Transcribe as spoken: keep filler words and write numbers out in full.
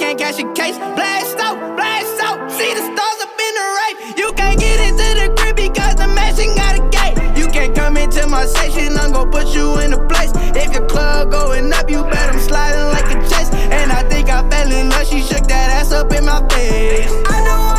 can't catch a case. Blast out, blast out, see the stars up in the rape. You can't get into the crib because the mansion got a gate. You can't come into my section, I'm gon' put you in a place. If your club going up, you bet I'm sliding like a chase. And I think I fell in love, she shook that ass up in my face. I know